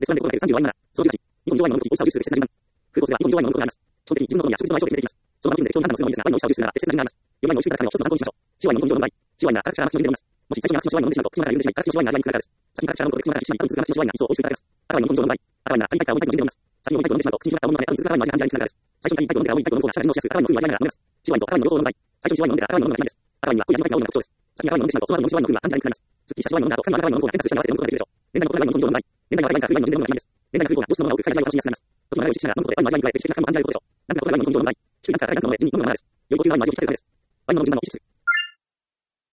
レストランで537、その18、日本上ワインの飲む時、美味しさを重視する切な順番。空港数は日本上ワインの飲むことがあります。基本的に自分の好みや食事の相性で決めていきます。その場面で適当に判断するのもいいですが、ワインの美味しさを重視するなら、適切な順番があります。4ワインの美味しくいただくための一つの参考にしましょう。白ワインの飲む場合、白ワインが辛口な口の出ます。もし最初に辛口のワインを飲んでしまうと、口の中で緩んでしまい、辛口の白ワインが味わいにくくなるからです。先に辛口の飲むことで口の中でしまい、多分続かな口の白ワインが一層美味しくいただけます。赤ワインの飲む場合、赤ワインがカリパイカーを置いたいと飲んでいます。先に置いたいと飲んでしまうと、口に広がったものの中で多分続かないワインの味が味わいにくくなるからです。最初にカリパイカーを飲んでから置いたいと飲む方が舌が伸びしやすく、赤ワインの風味を味わいながら飲めます。白ワインと赤ワインの両方を飲む場合、最初に白ワインを飲んでから赤ワインの風味が飲んでから赤ワインを飲むのがいいです。赤ワインは濃い味わいが多いのが特徴です。先に赤ワインを飲んでしまうと、その後の白ワインの風味が感じられなくなります。すっきりした白ワインを飲んでしまうと、その後の赤ワインの方が変な数値に合わせて飲むことができるでしょう。年代が若いから冬ワインの飲んでるのがいいです。年代が古い方がどうしても飲むのが多く、海外を楽しみやすくなります。時の流れを意識しながら飲むことでワインの味わいに加えて、適切な感じられることでしょう。なんとかワインの飲む場合、低い段階から海外の飲む場合、低い段階から海外の飲む場合、より高級ワインの味を引き立てるためです。ワインの飲む順番を意識する。